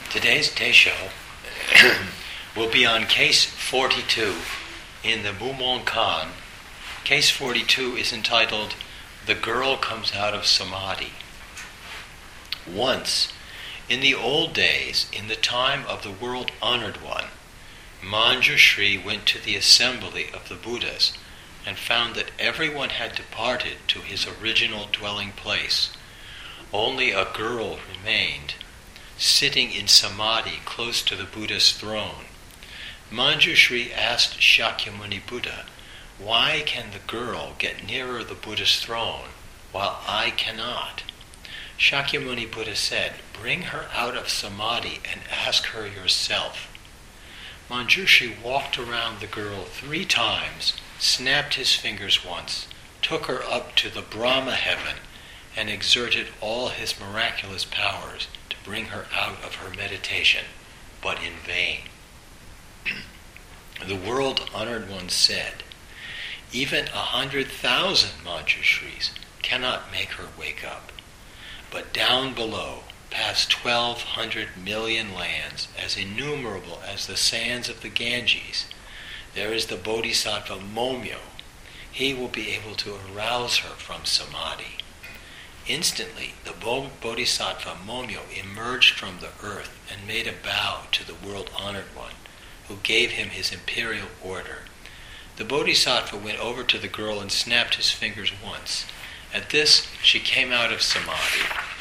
Today's Teisho will be on case 42 in the Mumon Kan. Case 42 is entitled, The Girl Comes Out of Samadhi. Once, in the old days, in the time of the world honored one, Manjushri went to the assembly of the Buddhas and found that everyone had departed to his original dwelling place. Only a girl remained, sitting in samadhi close to the Buddha's throne. Manjushri asked Shakyamuni Buddha, "Why can the girl get nearer the Buddha's throne while I cannot?" Shakyamuni Buddha said, "Bring her out of samadhi and ask her yourself." Manjushri walked around the girl 3 times, snapped his fingers once, took her up to the Brahma heaven, and exerted all his miraculous powers to bring her out of her meditation, but in vain. The world-honored one said, "Even 100,000 Manjushris cannot make her wake up. But down below, past 1,200 million lands, as innumerable as the sands of the Ganges, there is the Bodhisattva Momyo. He will be able to arouse her from samadhi." Instantly, the Bodhisattva Momyo emerged from the earth and made a bow to the world-honored one, who gave him his imperial order. The Bodhisattva went over to the girl and snapped his fingers once. At this, she came out of samadhi.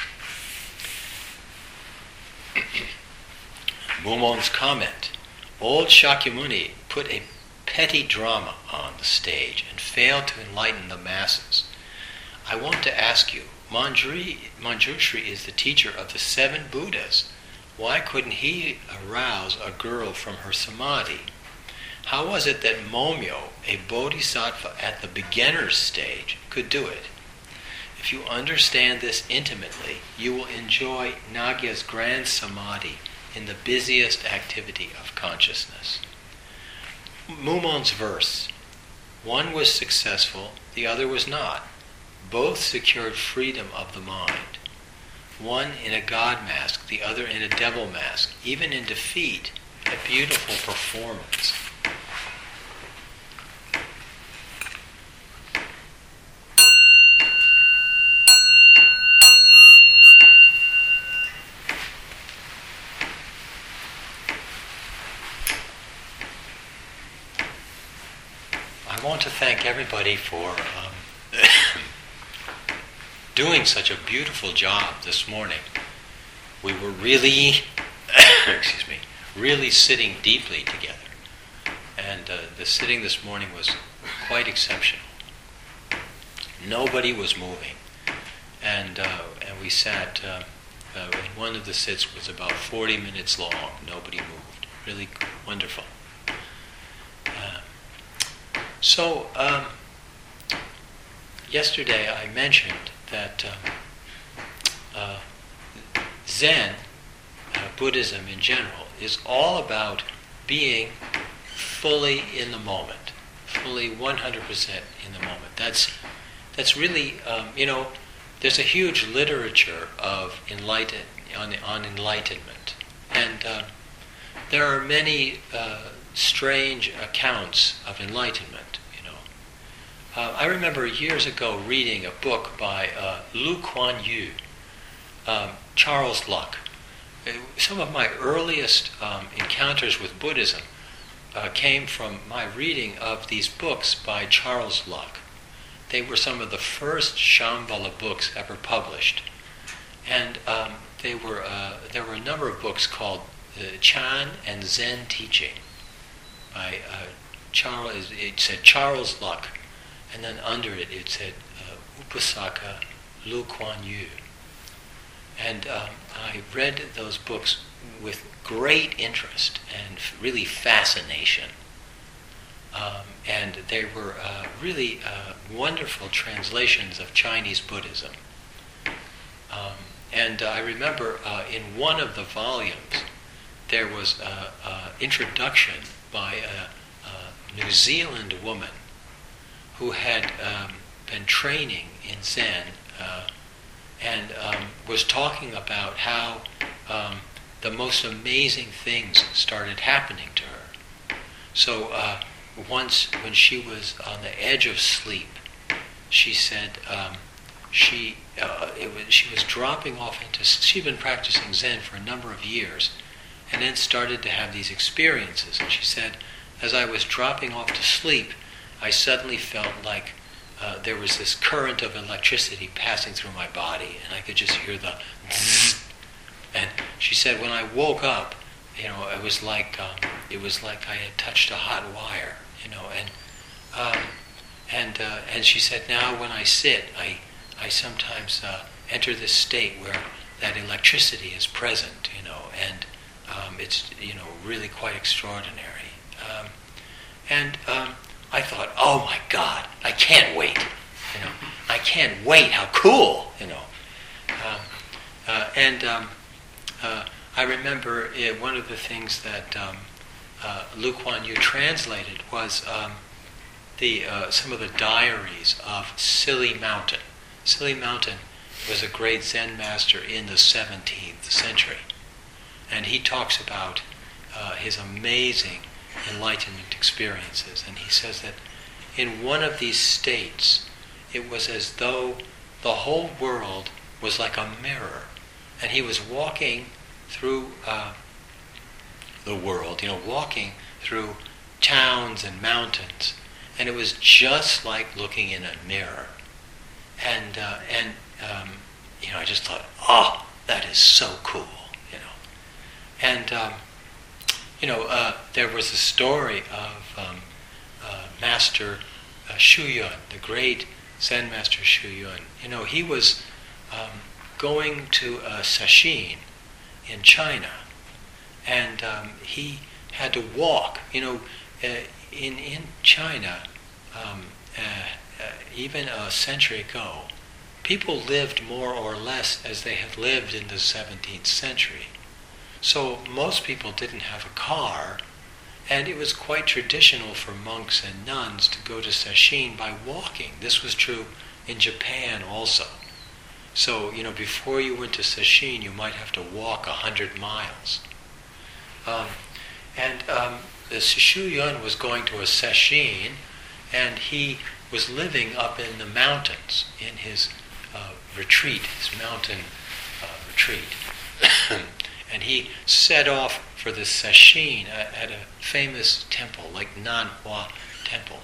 Mumon's comment: Old Shakyamuni put a petty drama on the stage and failed to enlighten the masses. I want to ask you, Manjushri is the teacher of the 7 Buddhas. Why couldn't he arouse a girl from her samadhi? How was it that Momyo, a bodhisattva at the beginner's stage, could do it? If you understand this intimately, you will enjoy Nagya's grand samadhi in the busiest activity of consciousness. Mumon's verse: one was successful, the other was not. Both secured freedom of the mind. One in a god mask, the other in a devil mask. Even in defeat, a beautiful performance. I want to thank everybody for doing such a beautiful job this morning. We were really, really sitting deeply together. And the sitting this morning was quite exceptional. Nobody was moving. And we sat, one of the sits was about 40 minutes long. Nobody moved. Really wonderful. So, yesterday I mentioned that Zen, Buddhism in general, is all about being fully in the moment, fully 100% in the moment. That's really, there's a huge literature of on enlightenment, and there are many strange accounts of enlightenment. I remember years ago reading a book by Lu Kuan Yu, Charles Luk. Some of my earliest encounters with Buddhism came from my reading of these books by Charles Luk. They were some of the first Shambhala books ever published. And there were a number of books called Chan and Zen Teaching by Charles. It said Charles Luk. And then under it, it said Upasaka Lu Kuan Yu. And I read those books with great interest and really fascination. And they were really wonderful translations of Chinese Buddhism. And I remember in one of the volumes, there was an introduction by a New Zealand woman who had been training in Zen and was talking about how the most amazing things started happening to her. So once, when she was on the edge of sleep, she said she was dropping off into. She'd been practicing Zen for a number of years, and then started to have these experiences. And she said, as I was dropping off to sleep, I suddenly felt like there was this current of electricity passing through my body, and I could just hear the zzz. And she said, when I woke up, it was like I had touched a hot wire, and she said, now when I sit, I sometimes enter this state where that electricity is present, and it's really quite extraordinary. I thought, oh my God, I can't wait. I can't wait. How cool, I remember one of the things that Lu Kuan Yu translated was some of the diaries of Silly Mountain. Silly Mountain was a great Zen master in the 17th century, and he talks about his amazing enlightenment experiences, and he says that in one of these states it was as though the whole world was like a mirror, and he was walking through the world, walking through towns and mountains, and it was just like looking in a mirror, and I just thought, oh, that is so cool, and there was a story of Master Shu Yun, the great Zen master Shu Yun. He was going to Sacheen in China, and he had to walk. In China, even a century ago, people lived more or less as they had lived in the 17th century. So most people didn't have a car, and it was quite traditional for monks and nuns to go to Sacheen by walking. This was true in Japan also. So, before you went to Sacheen, you might have to walk 100 miles. The Shu Yun was going to a Sacheen, and he was living up in the mountains in his retreat, his mountain retreat. And he set off for the Sacheen at a famous temple, like Nanhua Temple.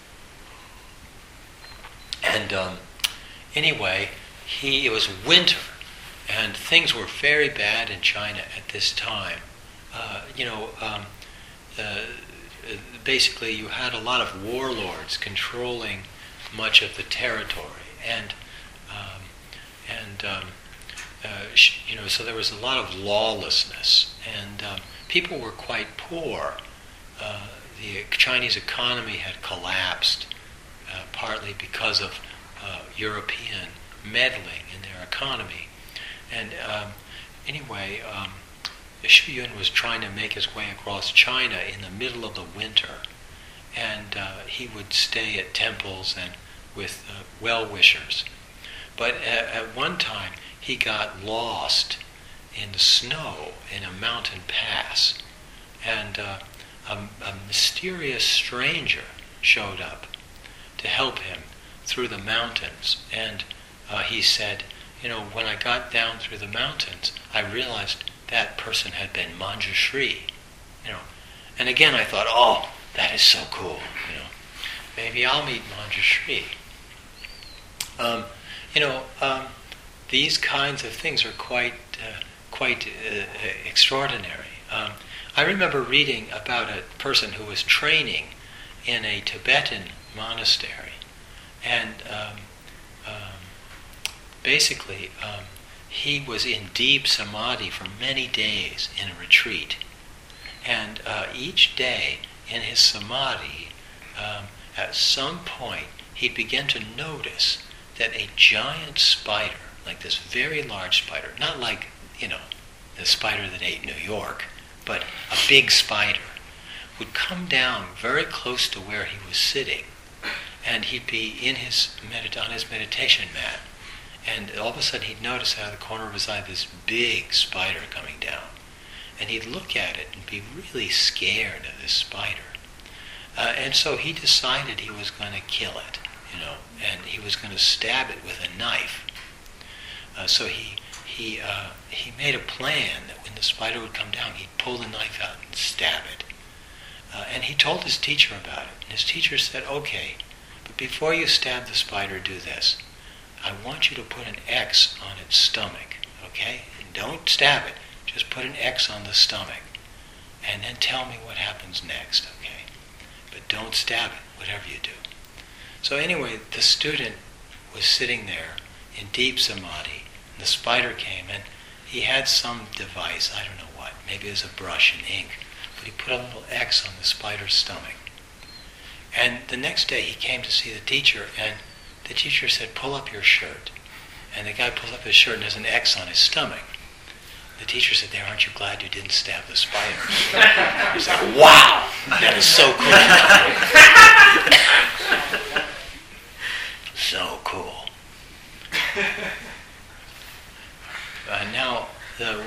And anyway, it was winter, and things were very bad in China at this time. Basically, you had a lot of warlords controlling much of the territory, so there was a lot of lawlessness, and people were quite poor. The Chinese economy had collapsed, partly because of European meddling in their economy. And Shu Yun was trying to make his way across China in the middle of the winter, and he would stay at temples and with well-wishers. But at one time, he got lost in the snow in a mountain pass, and a mysterious stranger showed up to help him through the mountains. And he said, when I got down through the mountains, I realized that person had been Manjushri. And again I thought, oh, that is so cool. Maybe I'll meet Manjushri. These kinds of things are quite extraordinary. I remember reading about a person who was training in a Tibetan monastery, and basically he was in deep samadhi for many days in a retreat, and each day in his samadhi, at some point he'd begin to notice that a giant spider, like this very large spider, not like, the spider that ate New York, but a big spider, would come down very close to where he was sitting, and he'd be on his meditation mat, and all of a sudden he'd notice out of the corner of his eye this big spider coming down. and he'd look at it and be really scared of this spider. And so he decided he was going to kill it, and he was going to stab it with a knife. So he made a plan that when the spider would come down, he'd pull the knife out and stab it. And he told his teacher about it. And his teacher said, okay, but before you stab the spider, do this. I want you to put an X on its stomach, okay? And don't stab it. Just put an X on the stomach. And then tell me what happens next, okay? But don't stab it, whatever you do. So anyway, the student was sitting there in deep samadhi, and the spider came, and he had some device, I don't know what, maybe it was a brush and ink, but he put a little X on the spider's stomach. And the next day he came to see the teacher, and the teacher said, pull up your shirt. And the guy pulls up his shirt, and there's an X on his stomach. The teacher said, there, aren't you glad you didn't stab the spider? He said, wow, that is so cool. So cool. Now, the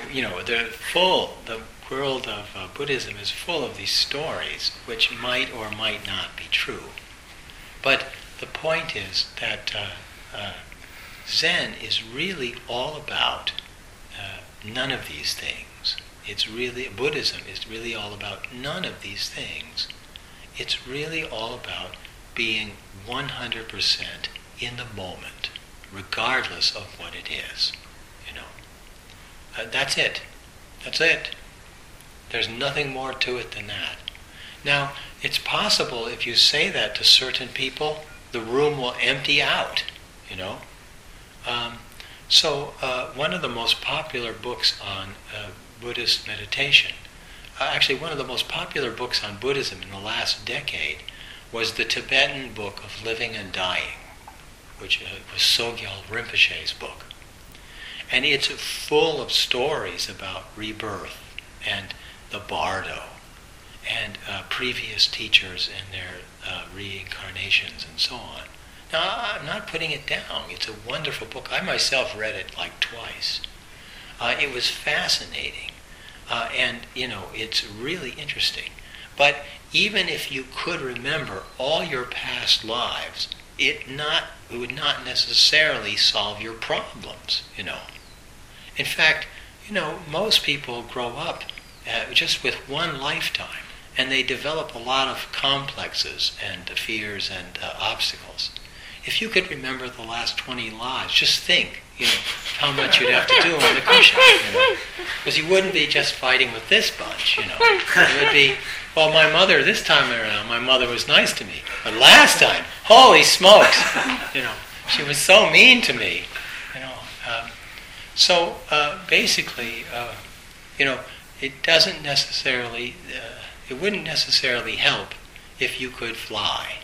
world of Buddhism is full of these stories which might or might not be true. But the point is that Zen is really all about none of these things. Buddhism is really all about none of these things. It's really all about being 100% in the moment, regardless of what it is. That's it. That's it. There's nothing more to it than that. Now, it's possible if you say that to certain people, the room will empty out, So one of the most popular books on Buddhist meditation, actually one of the most popular books on Buddhism in the last decade, was the Tibetan book of Living and Dying, which was Sogyal Rinpoche's book. And it's full of stories about rebirth and the bardo and previous teachers and their reincarnations and so on. Now, I'm not putting it down. It's a wonderful book. I myself read it like twice. It was fascinating. And, it's really interesting. But even if you could remember all your past lives, it would not necessarily solve your problems, In fact, most people grow up just with one lifetime, and they develop a lot of complexes and fears and obstacles. If you could remember the last 20 lives, just think, how much you'd have to do on the cushion, Because you wouldn't be just fighting with this bunch, It would be, well, my mother, this time around, my mother was nice to me. But last time, holy smokes, she was so mean to me, So basically, it doesn't necessarily, it wouldn't necessarily help if you could fly,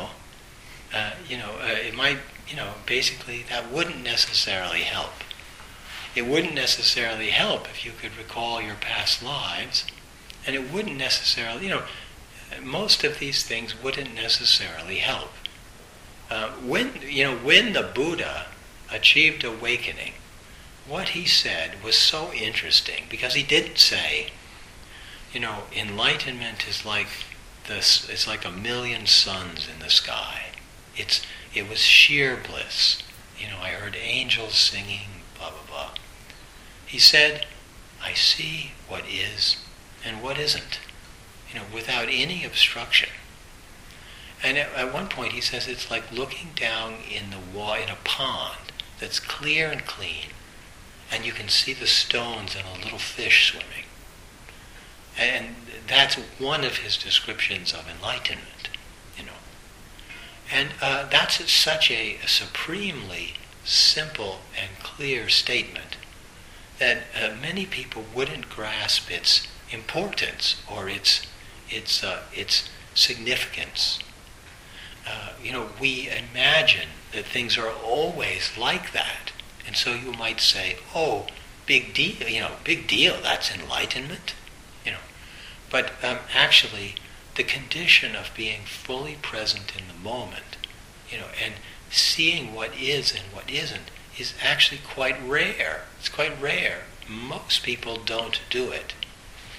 it might, basically that wouldn't necessarily help. It wouldn't necessarily help if you could recall your past lives, and it wouldn't necessarily, most of these things wouldn't necessarily help. When the Buddha achieved awakening, what he said was so interesting, because he didn't say, enlightenment is like this. It's like 1,000,000 suns in the sky. It was sheer bliss. I heard angels singing, blah blah blah. He said, I see what is and what isn't, without any obstruction. And at one point he says it's like looking down in a pond that's clear and clean, and you can see the stones and a little fish swimming. And that's one of his descriptions of enlightenment, And that's such a supremely simple and clear statement that many people wouldn't grasp its importance or its significance. We imagine that things are always like that. And so you might say, oh, big deal, that's enlightenment. But actually, the condition of being fully present in the moment, and seeing what is and what isn't, is actually quite rare. It's quite rare. Most people don't do it.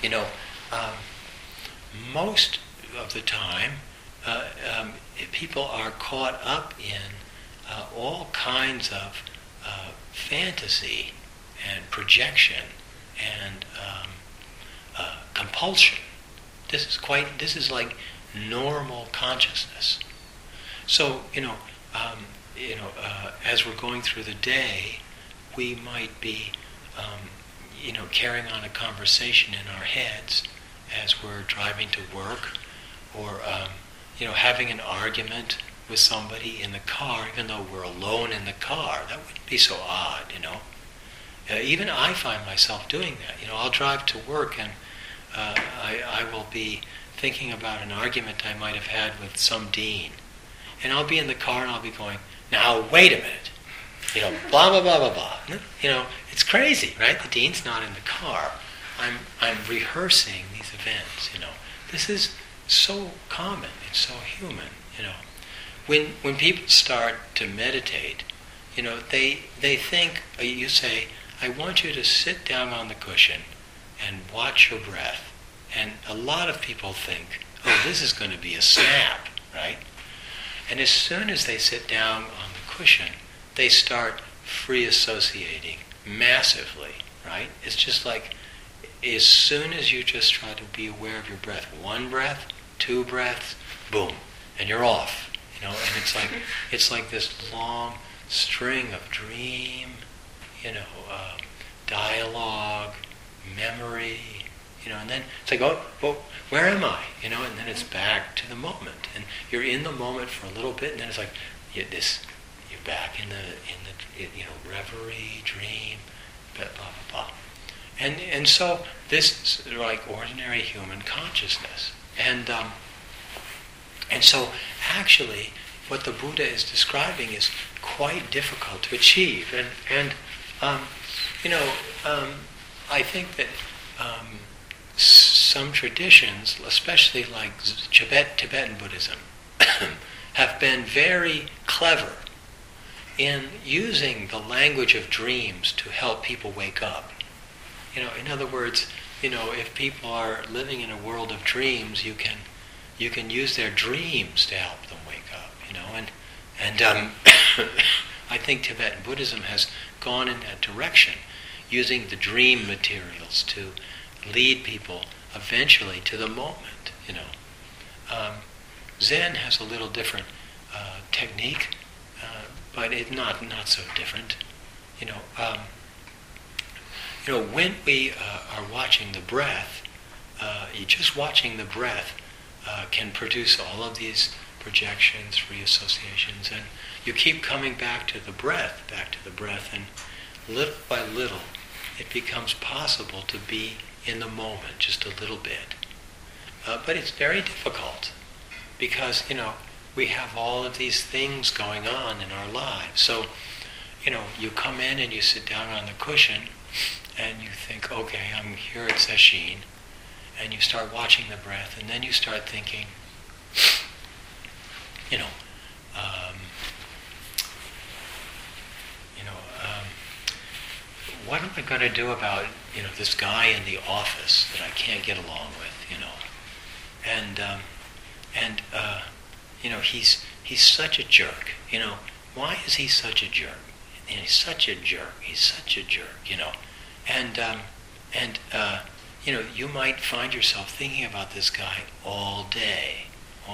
You know, um, most of the time, people are caught up in all kinds of fantasy and projection and compulsion. This is like normal consciousness. So, as we're going through the day, we might be, carrying on a conversation in our heads as we're driving to work, or, having an argument with somebody in the car, even though we're alone in the car. That wouldn't be so odd, even I find myself doing that. I'll drive to work and I will be thinking about an argument I might have had with some dean. And I'll be in the car and I'll be going, now wait a minute. Blah, blah, blah, blah, blah. It's crazy, right? The dean's not in the car. I'm rehearsing these events, This is so common. It's so human, When people start to meditate, they think, you say, I want you to sit down on the cushion and watch your breath. And a lot of people think, oh, this is going to be a snap, right? And as soon as they sit down on the cushion, they start free associating massively, right? It's just like, as soon as you just try to be aware of your breath, one breath, two breaths, boom, and you're off, and it's like this long string of dream, dialogue, memory, and then it's like, oh, well, where am I? And then it's back to the moment, and you're in the moment for a little bit, and then it's like, you're back in the reverie, dream, blah blah blah, and so this is like ordinary human consciousness, and so actually, what the Buddha is describing is quite difficult to achieve, and I think that some traditions, especially like Tibetan Buddhism, have been very clever in using the language of dreams to help people wake up. In other words, if people are living in a world of dreams, you can use their dreams to help them wake up. And I think Tibetan Buddhism has gone in that direction, using the dream materials to lead people eventually to the moment. Zen has a little different technique, but it's not so different. When we are watching the breath, just watching the breath can produce all of these projections, reassociations, and you keep coming back to the breath, and little by little, it becomes possible to be in the moment just a little bit. But it's very difficult because, we have all of these things going on in our lives. So, you come in and you sit down on the cushion and you think, okay, I'm here at Sesshin, and you start watching the breath, and then you start thinking, what am I going to do about, this guy in the office that I can't get along with, and he's such a jerk, why is he such a jerk? And he's such a jerk, and you might find yourself thinking about this guy all day,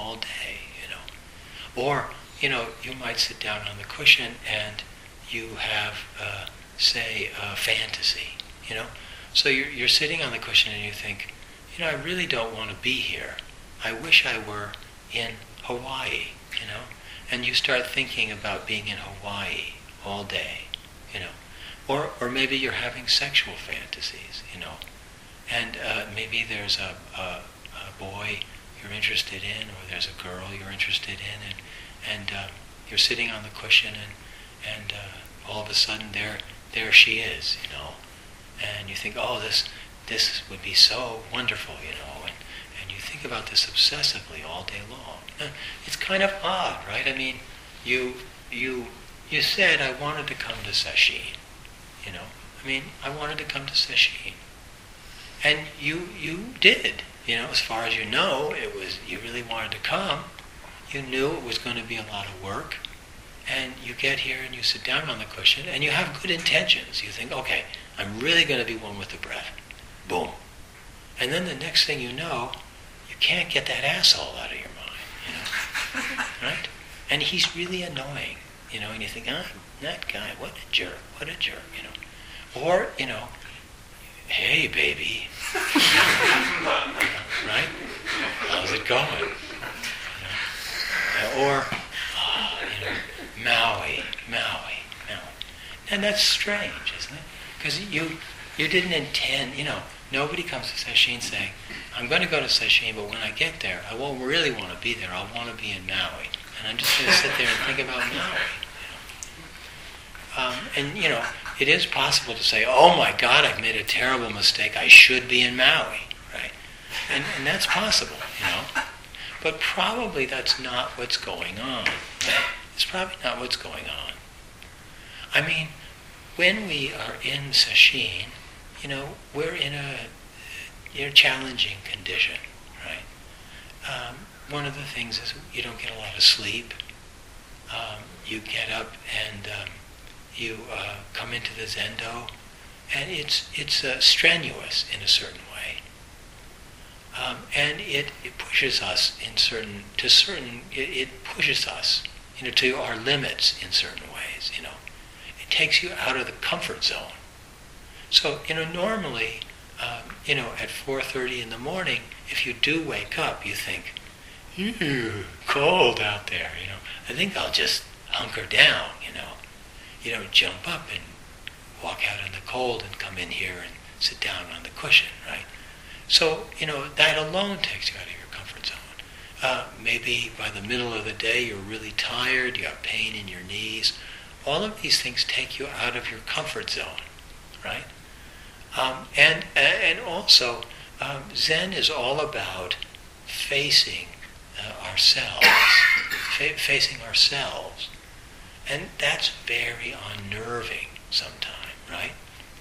or, you might sit down on the cushion and you have, say, a fantasy, So you're sitting on the cushion and you think, I really don't want to be here. I wish I were in Hawaii, And you start thinking about being in Hawaii all day, Or maybe you're having sexual fantasies, And maybe there's a boy you're interested in, or there's a girl you're interested in, and you're sitting on the cushion, and all of a sudden there she is, and you think, oh, this would be so wonderful, and you think about this obsessively all day long. It's kind of odd, right? I mean, you said, I wanted to come to Sesshin, I wanted to come to Sesshin. And you did. As far as you know, it was, you really wanted to come. You knew it was going to be a lot of work. And you get here and you sit down on the cushion and you have good intentions. You think, okay, I'm really going to be one with the breath. Boom. And then the next thing you know, you can't get that asshole out of your mind, right? And he's really annoying, and you think, that guy, what a jerk, Or, hey, baby, right? How's it going? Or, Maui. And that's strange, isn't it? Because you didn't intend, nobody comes to sesshin saying, I'm going to go to sesshin, but when I get there, I won't really want to be there. I want to be in Maui. And I'm just going to sit there and think about Maui. It is possible to say, oh my God, I've made a terrible mistake. I should be in Maui, right? And that's possible, But probably that's not what's going on. It's probably not what's going on. I mean, when we are in sesshin, we're in a challenging condition, right? One of the things is you don't get a lot of sleep. You get up and you come into the zendo, and it's strenuous in a certain way, and it pushes us it pushes us to our limits in certain ways. It takes you out of the comfort zone. So normally, at 4:30 in the morning, if you do wake up, you think, cold out there. I think I'll just hunker down. You don't jump up and walk out in the cold and come in here and sit down on the cushion, right? So, that alone takes you out of your comfort zone. Maybe by the middle of the day you're really tired, you have pain in your knees. All of these things take you out of your comfort zone, right? And also, Zen is all about facing ourselves, facing ourselves. And that's very unnerving sometimes, right?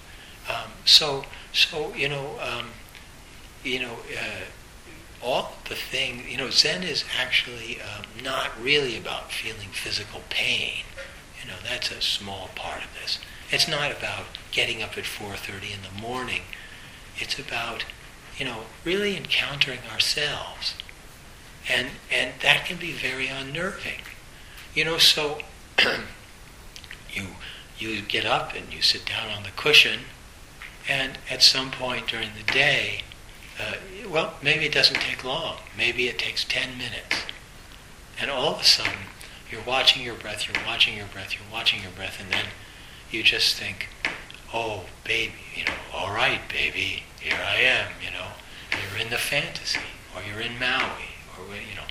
All the things, Zen is actually not really about feeling physical pain. That's a small part of this. It's not about getting up at 4:30 in the morning. It's about, really encountering ourselves. And that can be very unnerving. So you get up and you sit down on the cushion, and at some point during the day, maybe it doesn't take long. Maybe it takes 10 minutes. And all of a sudden, you're watching your breath, and then you just think, oh, baby, all right, baby, here I am, You're in the fantasy, or you're in Maui, or,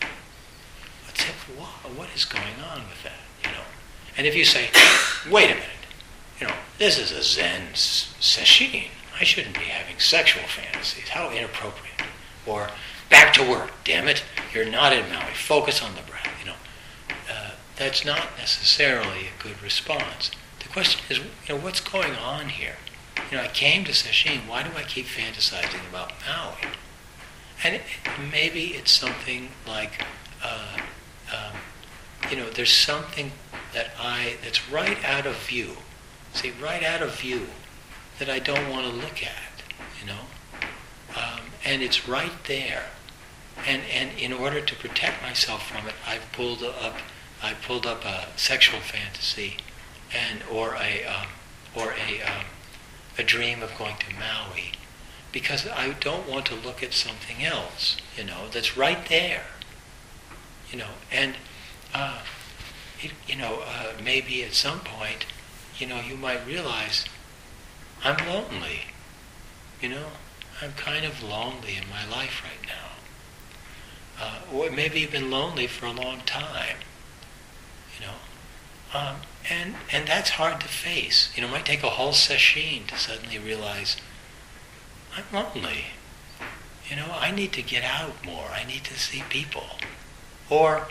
what is going on with that, And if you say, wait a minute, this is a Zen sesshin. I shouldn't be having sexual fantasies. How inappropriate. Or, back to work, damn it. You're not in Maui. Focus on the breath, That's not necessarily a good response. The question is, what's going on here? I came to sesshin. Why do I keep fantasizing about Maui? And maybe it's something like, there's something that's right out of view. See, right out of view that I don't want to look at, and it's right there. And in order to protect myself from it, I pulled up a sexual fantasy, or a dream of going to Maui, because I don't want to look at something else, that's right there, and maybe at some point, you might realize I'm lonely, I'm kind of lonely in my life right now, or maybe you've been lonely for a long time, and that's hard to face. It might take a whole sesshin to suddenly realize I'm lonely. I need to get out more. I need to see people, or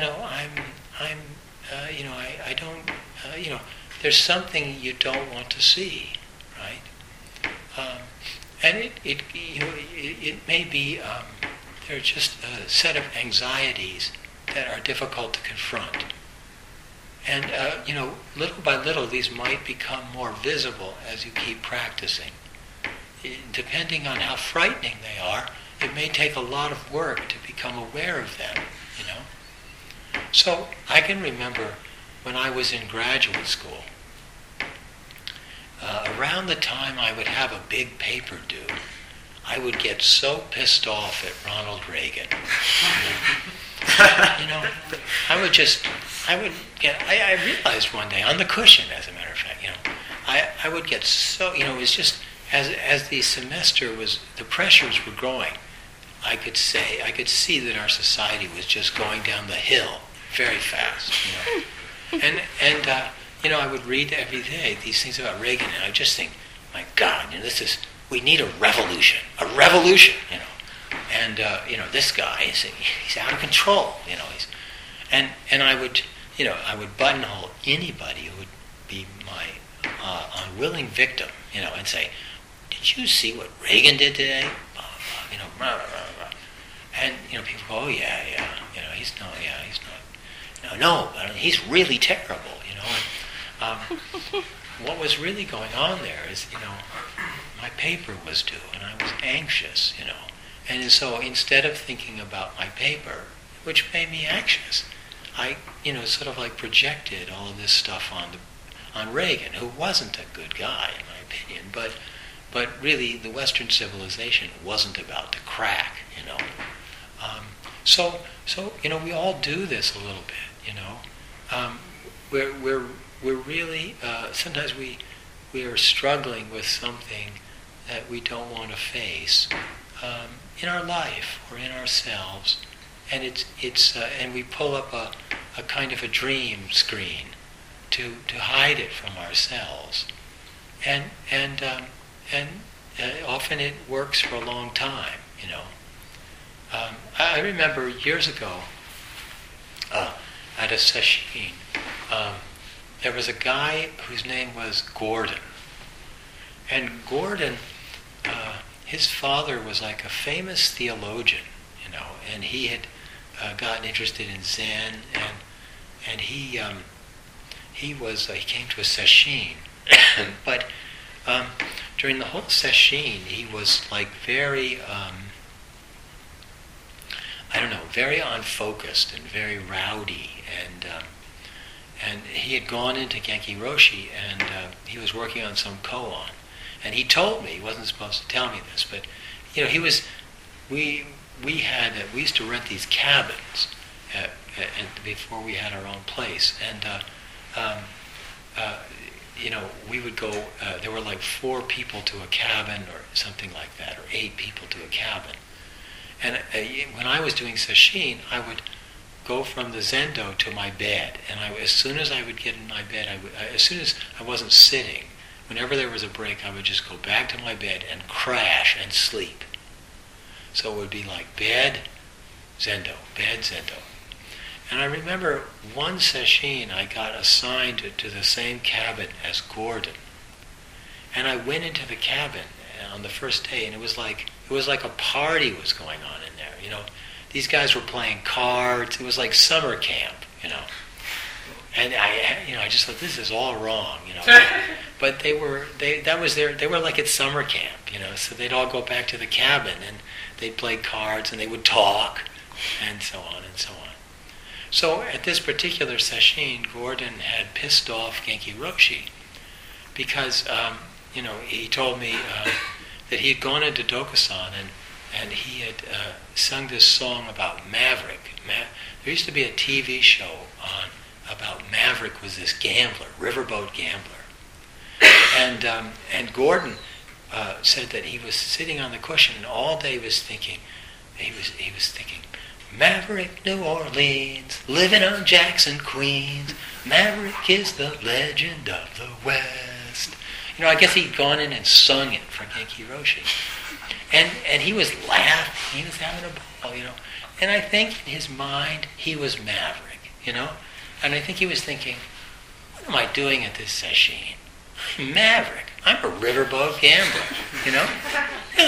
I don't. There's something you don't want to see, right? And it may be they're just a set of anxieties that are difficult to confront. And little by little, these might become more visible as you keep practicing. Depending on how frightening they are, it may take a lot of work to become aware of them. So I can remember when I was in graduate school. Around the time I would have a big paper due, I would get so pissed off at Ronald Reagan. I realized one day, on the cushion, as a matter of fact, I would get so, it was just, as the semester the pressures were growing, I could see that our society was just going down the hill very fast, And I would read every day these things about Reagan, and I just think, my God, we need a revolution, And this guy, he's out of control, and I would buttonhole anybody who would be my unwilling victim, and say, did you see what Reagan did today? Blah, blah, blah. And people go, oh yeah, he's not, he's really terrible, what was really going on there is, my paper was due, and I was anxious, and so instead of thinking about my paper, which made me anxious, I, sort of like projected all of this stuff on Reagan, who wasn't a good guy, in my opinion, but really the Western civilization wasn't about to crack, So we all do this a little bit, We're really, sometimes we are struggling with something that we don't want to face in our life or in ourselves, and and we pull up a kind of a dream screen to hide it from ourselves, and often it works for a long time, I remember years ago at a sesshin, there was a guy whose name was Gordon. And Gordon, his father was like a famous theologian, and he had gotten interested in Zen, and he came to a sesshin, but during the whole sesshin, he was like very, very unfocused and very rowdy, and he had gone into Genki Roshi, and he was working on some koan. And he told me, he wasn't supposed to tell me this, but we used to rent these cabins before we had our own place, and we would go. There were like 4 people to a cabin, or something like that, or 8 people to a cabin. And when I was doing sesshin, I would go from the zendo to my bed, and as soon as I would get in my bed, as soon as I wasn't sitting, whenever there was a break, I would just go back to my bed and crash and sleep. So it would be like bed, zendo, bed, zendo. And I remember one sesshin I got assigned to the same cabin as Gordon, and I went into the cabin on the first day, and it was like a party was going on in there. These guys were playing cards. It was like summer camp, And I just thought, this is all wrong, But they were like at summer camp, So they'd all go back to the cabin and they'd play cards and they would talk, and so on and so on. So at this particular sesshin, Gordon had pissed off Genki Roshi because he told me that he had gone into Dokusan and he had sung this song about Maverick. There used to be a TV show about Maverick, was this gambler, riverboat gambler. And Gordon said that he was sitting on the cushion and all day he was thinking, Maverick, New Orleans, living on Jackson, Queens. Maverick is the legend of the West. I guess he'd gone in and sung it for Genki Roshi. And he was laughing, he was having a ball, And I think in his mind, he was Maverick, And I think he was thinking, what am I doing at this sesshin? Maverick. I'm a riverboat gambler,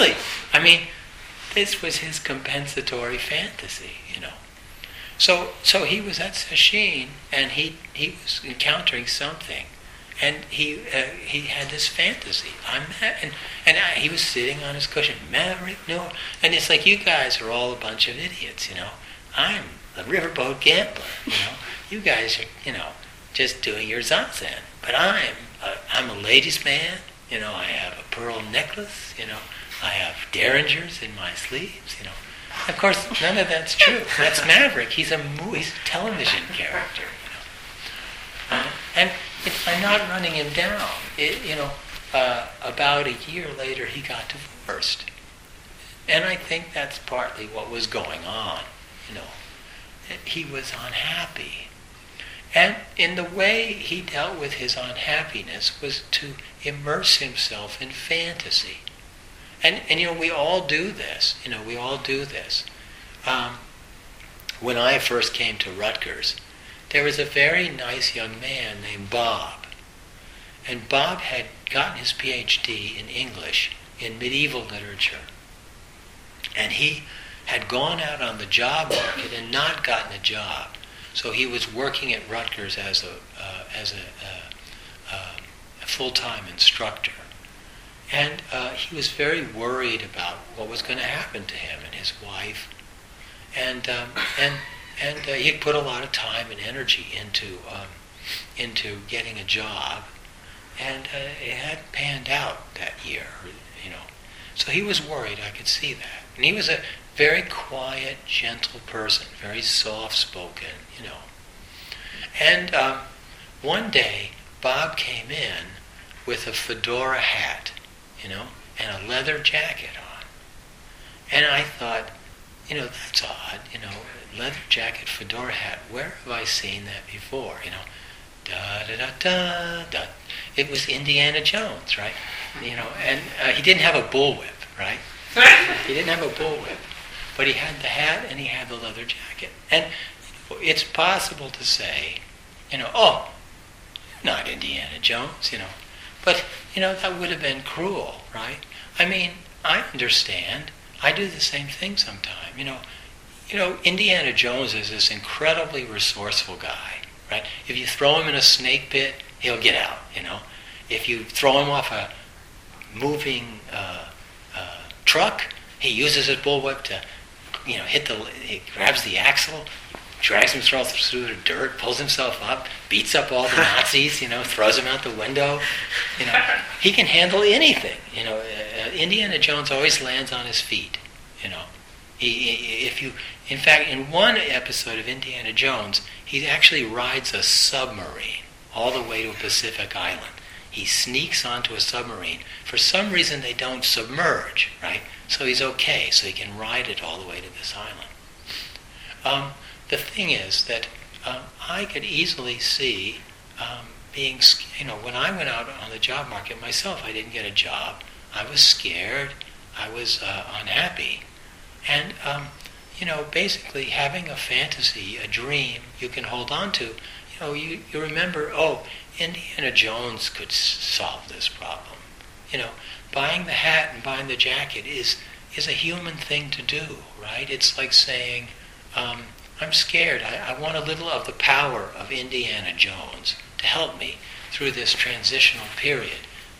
mean, this was his compensatory fantasy, So he was at Sesshin, and he was encountering something, and he had this fantasy. He was sitting on his cushion, Maverick, no, and it's like, you guys are all a bunch of idiots, I'm a riverboat gambler, You guys are, just doing your zazen, but I'm a ladies' man, I have a pearl necklace, I have derringers in my sleeves, Of course, none of that's true. That's Maverick. He's a television character, And I'm not running him down. About a year later, he got divorced, and I think that's partly what was going on. He was unhappy, and in the way he dealt with his unhappiness was to immerse himself in fantasy. And we all do this. We all do this. When I first came to Rutgers, there was a very nice young man named Bob. And Bob had gotten his PhD in English in medieval literature. And he had gone out on the job market and not gotten a job. So he was working at Rutgers as a full-time instructor. And he was very worried about what was going to happen to him and his wife, and he had put a lot of time and energy into getting a job, and it hadn't panned out that year, So he was worried. I could see that, and he was a very quiet, gentle person, very soft-spoken, And one day, Bob came in with a fedora hat, and a leather jacket on. And I thought, that's odd, leather jacket, fedora hat, where have I seen that before, da-da-da-da-da. It was Indiana Jones, right? And he didn't have a bullwhip, right? He didn't have a bullwhip, but he had the hat and he had the leather jacket. And it's possible to say, oh, not Indiana Jones, But, that would have been cruel, right? I mean, I understand. I do the same thing sometime. Indiana Jones is this incredibly resourceful guy, right? If you throw him in a snake pit, he'll get out, If you throw him off a moving truck, he uses his bullwhip to, he grabs the axle, drags himself through the dirt, pulls himself up, beats up all the Nazis, throws them out the window. He can handle anything. Indiana Jones always lands on his feet. In fact, in one episode of Indiana Jones, he actually rides a submarine all the way to a Pacific island. He sneaks onto a submarine. For some reason, they don't submerge, right? So he's okay. So he can ride it all the way to this island. The thing is that I could easily see being, when I went out on the job market myself, I didn't get a job. I was scared. I was unhappy. And, basically having a fantasy, a dream you can hold on to, you remember, Indiana Jones could solve this problem. Buying the hat and buying the jacket is a human thing to do, right? It's like saying, I'm scared. I want a little of the power of Indiana Jones to help me through this transitional period.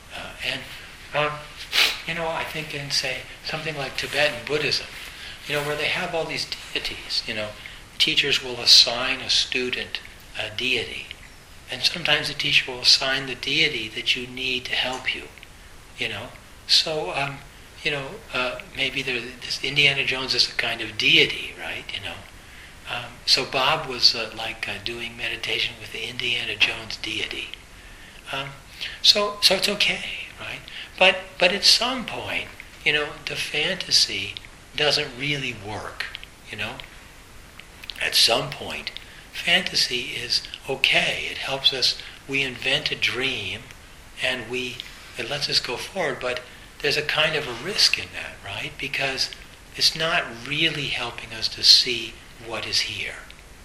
I think in, say, something like Tibetan Buddhism, where they have all these deities, teachers will assign a student a deity. And sometimes the teacher will assign the deity that you need to help you, So, maybe this Indiana Jones is a kind of deity, right, So Bob was doing meditation with the Indiana Jones deity. So it's okay, right? But at some point, the fantasy doesn't really work, At some point, fantasy is okay. It helps us. We invent a dream, and it lets us go forward. But there's a kind of a risk in that, right? Because it's not really helping us to see what is here.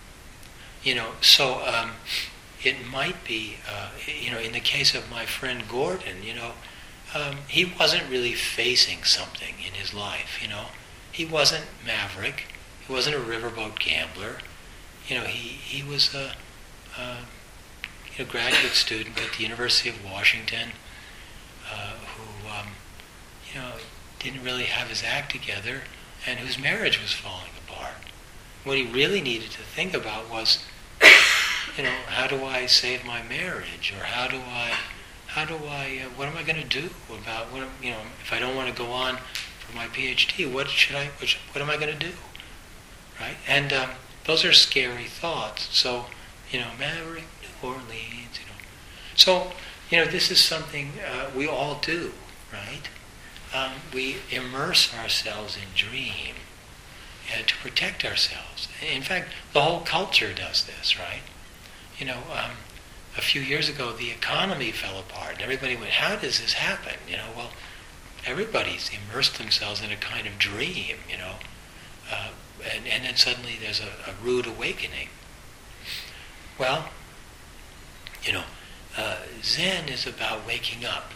So it might be, in the case of my friend Gordon, he wasn't really facing something in his his life. He wasn't maverick. He wasn't a riverboat gambler. He was a graduate student at the University of Washington who didn't really have his act together and whose marriage was falling apart. What he really needed to think about was, how do I save my marriage, or what am I going to do about if I don't want to go on for my PhD? What am I going to do, right? And those are scary thoughts. So, Maverick, New Orleans, So, this is something we all do, right? We immerse ourselves in dream to protect ourselves. In fact, the whole culture does this, right? A few years ago, the economy fell apart, and everybody went, how does this happen? Well, everybody's immersed themselves in a kind of dream, and then suddenly there's a rude awakening. Well, Zen is about waking up.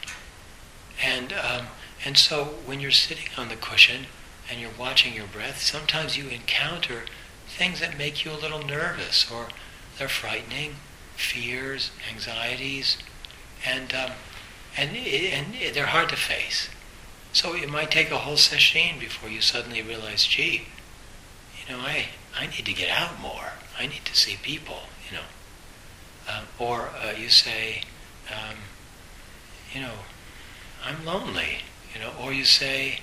And so when you're sitting on the cushion and you're watching your breath, sometimes you encounter things that make you a little nervous, or they're frightening, fears, anxieties, and they're hard to face. So it might take a whole session before you suddenly realize, gee, I need to get out more. I need to see people, or you say, I'm lonely, or you say,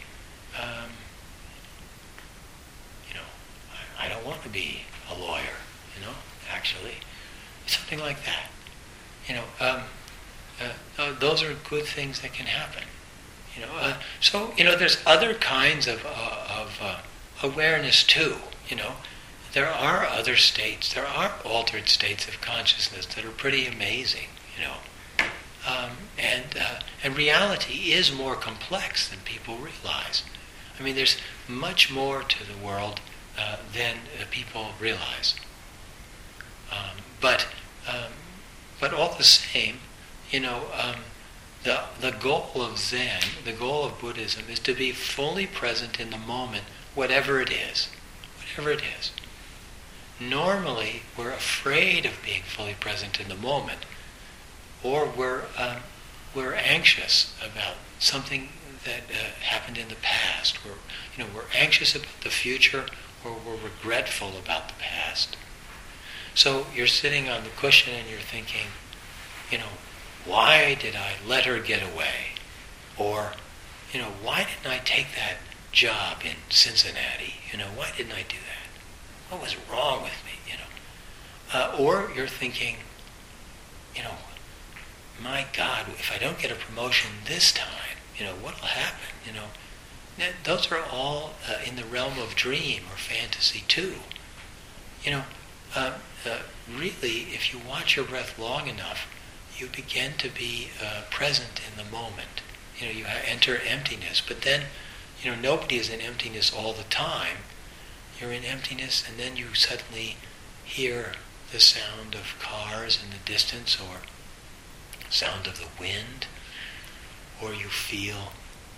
I don't want to be a lawyer, actually. Something like that. Those are good things that can happen. So there's other kinds of awareness too. There are other states. There are altered states of consciousness that are pretty amazing. And reality is more complex than people realize. I mean, there's much more to the world than people realize. But all the same, the goal of Zen, the goal of Buddhism, is to be fully present in the moment, whatever it is. Whatever it is. Normally, we're afraid of being fully present in the moment, or we're anxious about something that happened in the past. We're anxious about the future, or we're regretful about the past. So you're sitting on the cushion and you're thinking, why did I let her get away? Or, why didn't I take that job in Cincinnati? Why didn't I do that? What was wrong with me? Or you're thinking, my God, if I don't get a promotion this time, what'll happen? Those are all in the realm of dream or fantasy too. Really, if you watch your breath long enough, you begin to be present in the moment. You enter emptiness, but then, nobody is in emptiness all the time. You're in emptiness, and then you suddenly hear the sound of cars in the distance, or sound of the wind, or you feel,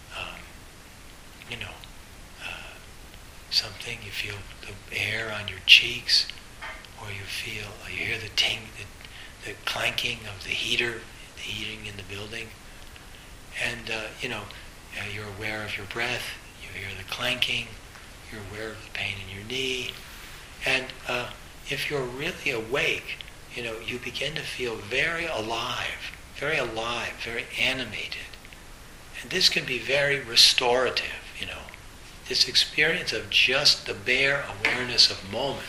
something. You feel the air on your cheeks, or you hear the the clanking of the heating in the building, and you're aware of your breath. You hear the clanking. You're aware of the pain in your knee, and if you're really awake, you begin to feel very alive, very animated, and this can be very restorative. This experience of just the bare awareness of moment.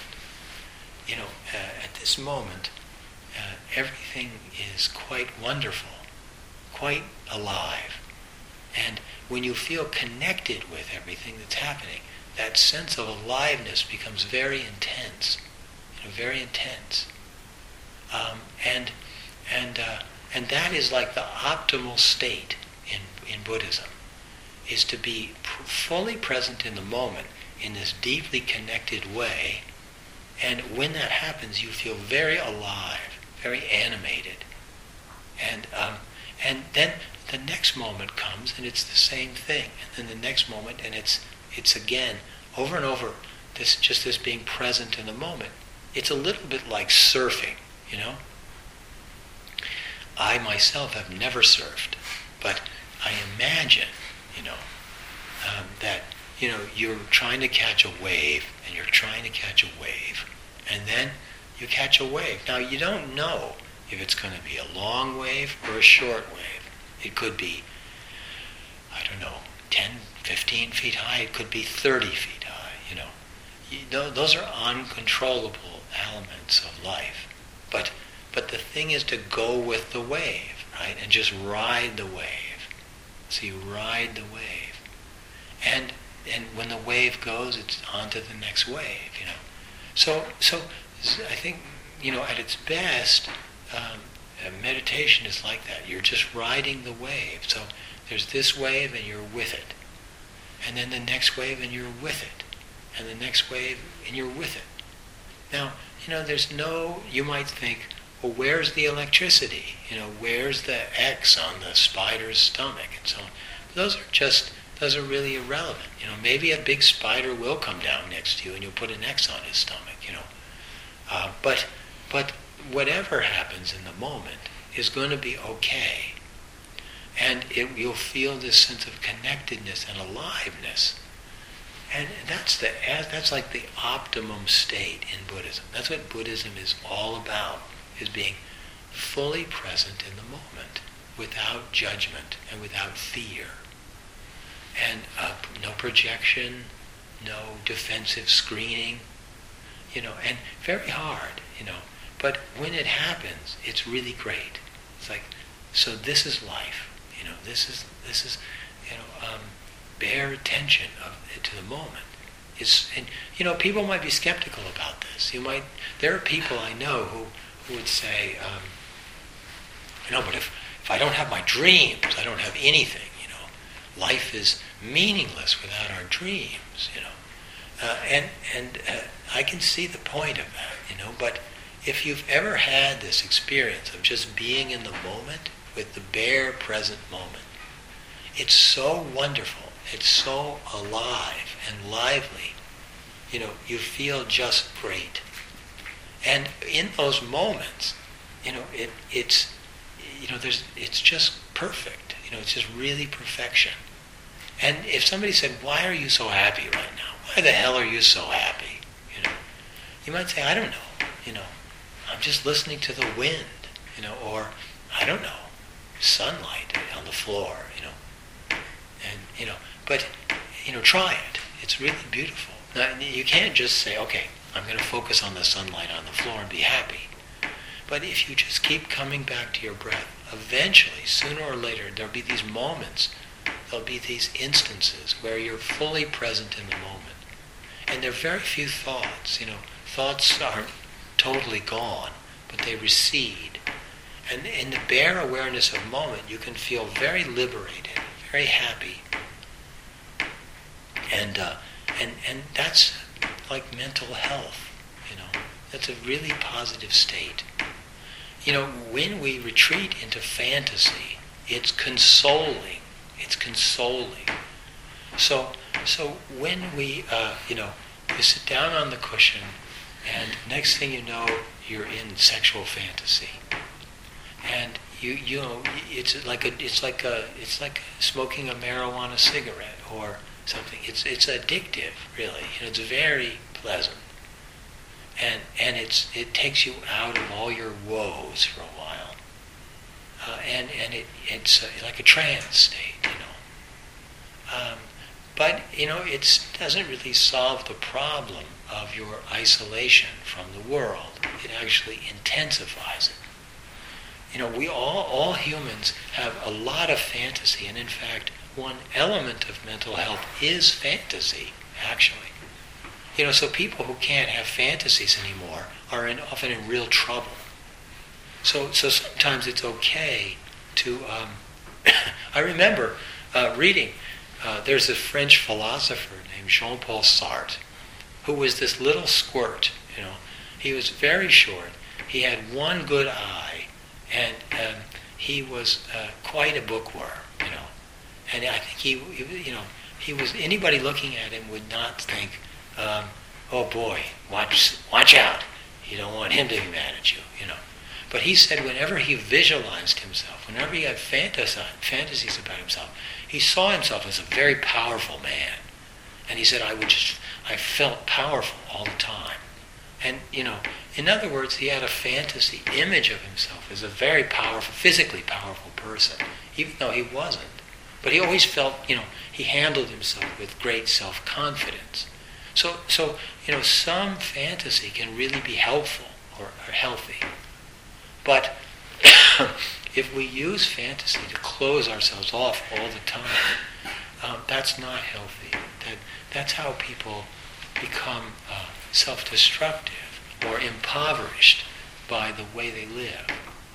At this moment, everything is quite wonderful, quite alive. And when you feel connected with everything that's happening, that sense of aliveness becomes very intense, very intense. And that is like the optimal state in Buddhism, is to be fully present in the moment in this deeply connected way. And when that happens, you feel very alive, very animated. And then the next moment comes and it's the same thing. And then the next moment, and it's again, over and over, this being present in the moment. It's a little bit like surfing, you know? I myself have never surfed, but I imagine, that, you're trying to catch a wave, and you're trying to catch a wave, and then you catch a wave. Now, you don't know if it's going to be a long wave or a short wave. It could be, 10, 15 feet high. It could be 30 feet high, Those are uncontrollable elements of life. But the thing is to go with the wave, right? And just ride the wave. So you ride the wave. And when the wave goes, it's on to the next wave, So I think, at its best, meditation is like that. You're just riding the wave. So there's this wave and you're with it. And then the next wave and you're with it. And the next wave and you're with it. Now, you might think, well, where's the electricity? Where's the X on the spider's stomach and so on? Those are really irrelevant. Maybe a big spider will come down next to you and you'll put an X on his stomach, But whatever happens in the moment is going to be okay. And you'll feel this sense of connectedness and aliveness. And that's like the optimum state in Buddhism. That's what Buddhism is all about, is being fully present in the moment, without judgment and without fear. And no projection, no defensive screening, and very hard, But when it happens, it's really great. It's like, so this is life, This is bare attention to the moment. And people might be skeptical about this. There are people I know who would say, but if I don't have my dreams, I don't have anything. Life is meaningless without our dreams. And I can see the point of that. But if you've ever had this experience of just being in the moment, with the bare present moment, it's so wonderful. It's so alive and lively. You feel just great. And in those moments, it's just perfect. It's just really perfection. And if somebody said, "Why are you so happy right now? Why the hell are you so happy?" You might say, "I don't know. I'm just listening to the wind, or I don't know, sunlight on the floor, And but try it. It's really beautiful. Now, you can't just say, "Okay, I'm going to focus on the sunlight on the floor and be happy." But if you just keep coming back to your breath, eventually, sooner or later, there'll be these moments, there'll be these instances where you're fully present in the moment. And there are very few thoughts. Thoughts aren't totally gone, but they recede. And in the bare awareness of moment, you can feel very liberated, very happy. And that's like mental health, That's a really positive state. When we retreat into fantasy, it's consoling. It's consoling. So when we, you sit down on the cushion, and next thing you know, you're in sexual fantasy, and it's like smoking a marijuana cigarette or something. It's addictive, really. It's very pleasant. And it takes you out of all your woes for a while, and it's like a trance state, But it doesn't really solve the problem of your isolation from the world. It actually intensifies it. We all humans have a lot of fantasy, and in fact, one element of mental health is fantasy, actually. So people who can't have fantasies anymore are often in real trouble. So sometimes it's okay to... I remember reading, there's a French philosopher named Jean-Paul Sartre, who was this little squirt, He was very short. He had one good eye, and he was quite a bookworm, and I think he was. Anybody looking at him would not think, "Oh boy, watch out! You don't want him to be mad at you." But he said whenever he visualized himself, whenever he had fantasies about himself, he saw himself as a very powerful man. And he said, I felt powerful all the time. And, in other words, he had a fantasy image of himself as a very powerful, physically powerful person, even though he wasn't. But he always felt, he handled himself with great self-confidence. So some fantasy can really be helpful or healthy. But if we use fantasy to close ourselves off all the time, that's not healthy. That's how people become self-destructive or impoverished by the way they live.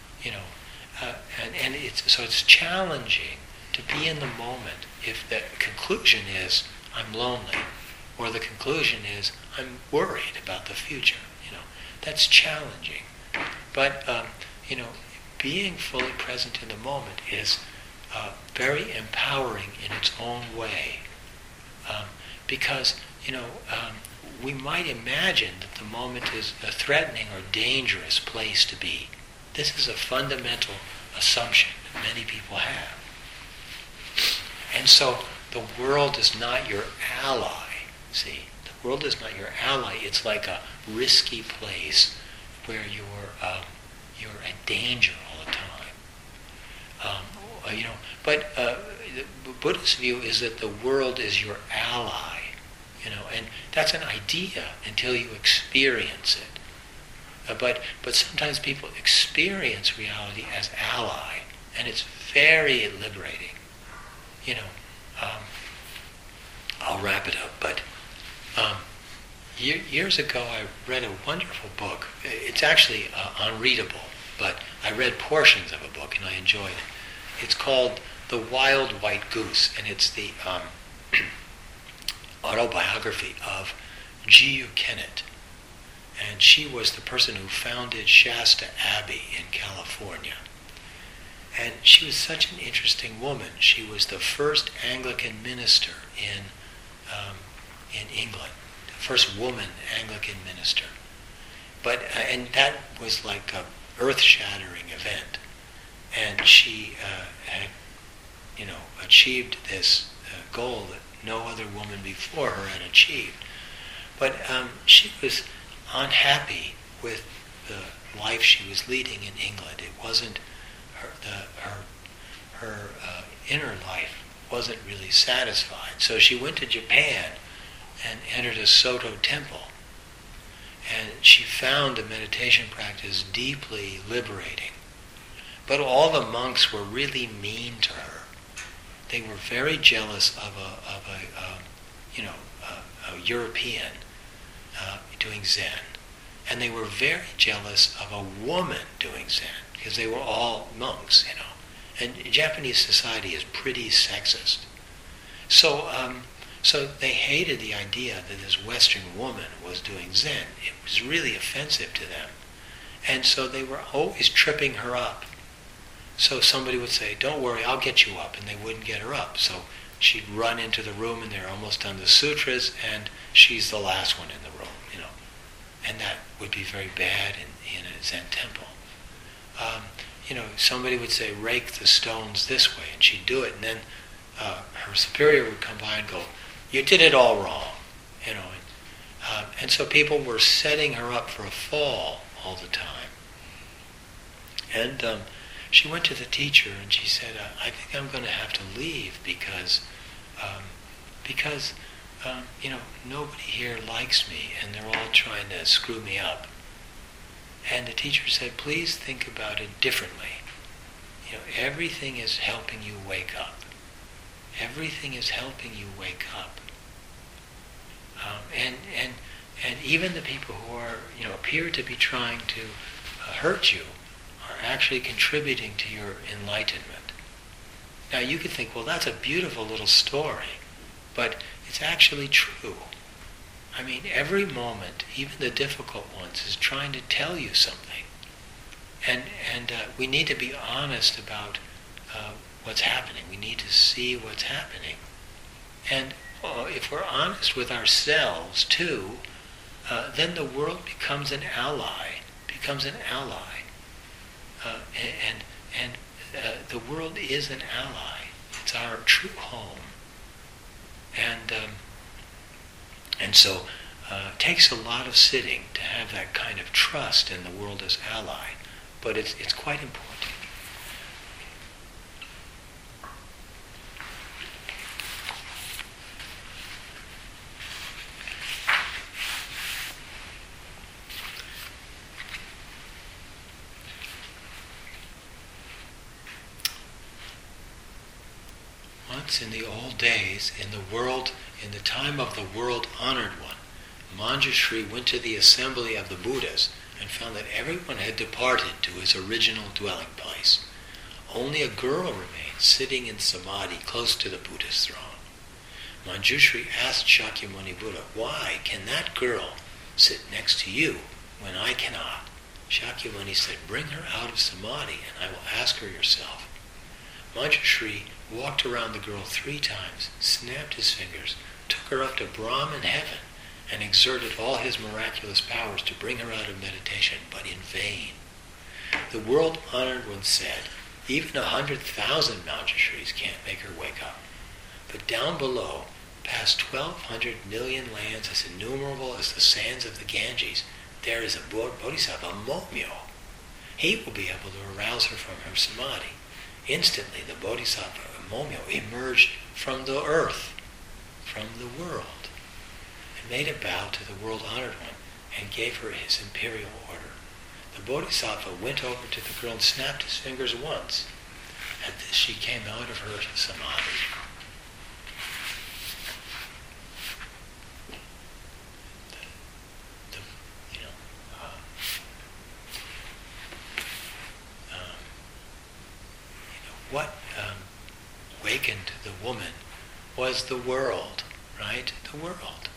And it's challenging to be in the moment if the conclusion is I'm lonely, or the conclusion is I'm worried about the future. That's challenging. But, being fully present in the moment is very empowering in its own way. Because, we might imagine that the moment is a threatening or dangerous place to be. This is a fundamental assumption that many people have. And so the world is not your ally. See, the world is not your ally. It's like a risky place where you're in danger all the time. But the Buddhist view is that the world is your ally. And that's an idea until you experience it. But sometimes people experience reality as ally, and it's very liberating. I'll wrap it up, but years ago I read a wonderful book. It's actually unreadable, but I read portions of a book and I enjoyed it. It's called The Wild White Goose, and it's the autobiography of G.U. Kennett. And she was the person who founded Shasta Abbey in California. And she was such an interesting woman. She was the first Anglican minister in England, the first woman Anglican minister. And that was like a earth-shattering event. And she had, achieved this goal that no other woman before her had achieved. But she was unhappy with the life she was leading in England. It wasn't her inner life wasn't really satisfied. So she went to Japan and entered a Soto temple. And she found the meditation practice deeply liberating. But all the monks were really mean to her. They were very jealous of a European doing Zen. And they were very jealous of a woman doing Zen, because they were all monks, And Japanese society is pretty sexist. So they hated the idea that this Western woman was doing Zen. It was really offensive to them. And so they were always tripping her up. So somebody would say, "Don't worry, I'll get you up," and they wouldn't get her up. So she'd run into the room and they're almost done the sutras, and she's the last one in the room, And that would be very bad in a Zen temple. Somebody would say, "Rake the stones this way," and she'd do it, and then her superior would come by and go, "You did it all wrong," And so people were setting her up for a fall all the time. And she went to the teacher and she said, "I think I'm going to have to leave because nobody here likes me and they're all trying to screw me up." And the teacher said, "Please think about it differently. Everything is helping you wake up. Everything is helping you wake up. And even the people who are, appear to be trying to hurt you are actually contributing to your enlightenment." Now you could think, well, that's a beautiful little story, but it's actually true. I mean, every moment, even the difficult ones, is trying to tell you something. And we need to be honest about what's happening. We need to see what's happening. And if we're honest with ourselves too, then the world becomes an ally. And the world is an ally. It's our true home. And so it takes a lot of sitting to have that kind of trust in the world as ally. But it's quite important. Once in the old days, in the time of the world-honored one, Manjushri went to the assembly of the Buddhas and found that everyone had departed to his original dwelling place. Only a girl remained sitting in samadhi close to the Buddha's throne. Manjushri asked Shakyamuni Buddha, "Why can that girl sit next to you when I cannot?" Shakyamuni said, "Bring her out of samadhi and I will ask her yourself." Manjushri walked around the girl 3 times, snapped his fingers, took her up to Brahman heaven, and exerted all his miraculous powers to bring her out of meditation, but in vain. The world-honored one said, "Even 100,000 Manjushris can't make her wake up." But down below, past 1,200 million lands as innumerable as the sands of the Ganges, there is a Bodhisattva, Momyo. He will be able to arouse her from her samadhi. Instantly, the Bodhisattva Momyo emerged from the earth, from the world, and made a bow to the world-honored one and gave her his imperial order. The Bodhisattva went over to the girl and snapped his fingers once. At this, she came out of her samadhi. What wakened the woman was the world, right? The world.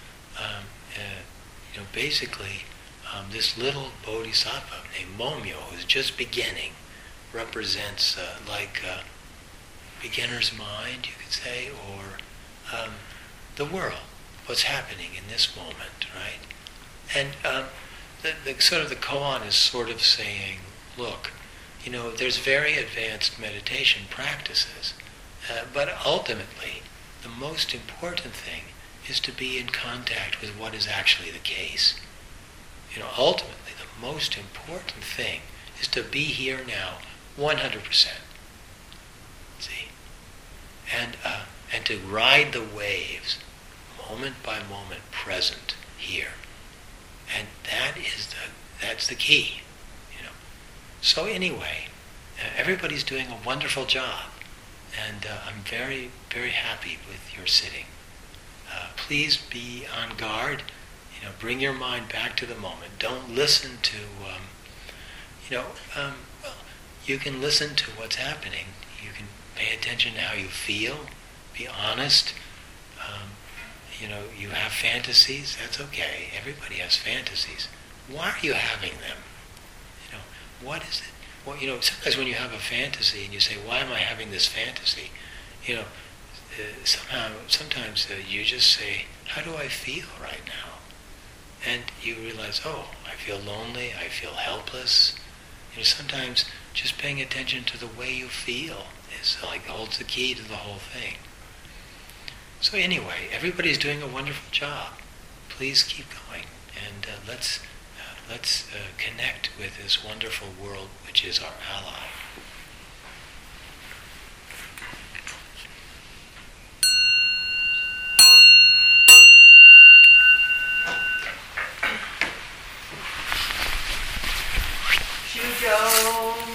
Basically, this little bodhisattva named Momyo, who's just beginning, represents like beginner's mind, you could say, or the world, what's happening in this moment, right? And the sort of the koan is sort of saying, look, there's very advanced meditation practices, but ultimately, the most important thing is to be in contact with what is actually the case. Ultimately, the most important thing is to be here now, 100%. See, and to ride the waves, moment by moment, present here, and that's the key. So anyway, everybody's doing a wonderful job, and I'm very, very happy with your sitting. Please be on guard. Bring your mind back to the moment. Don't listen to, you can listen to what's happening. You can pay attention to how you feel. Be honest. You have fantasies. That's okay. Everybody has fantasies. Why are you having them? What is it? Well, sometimes when you have a fantasy and you say, "Why am I having this fantasy?" Sometimes you just say, "How do I feel right now?" And you realize, "Oh, I feel lonely. I feel helpless." Sometimes just paying attention to the way you feel is holds the key to the whole thing. So anyway, everybody's doing a wonderful job. Please keep going, and let's connect with this wonderful world which is our ally. Shujo.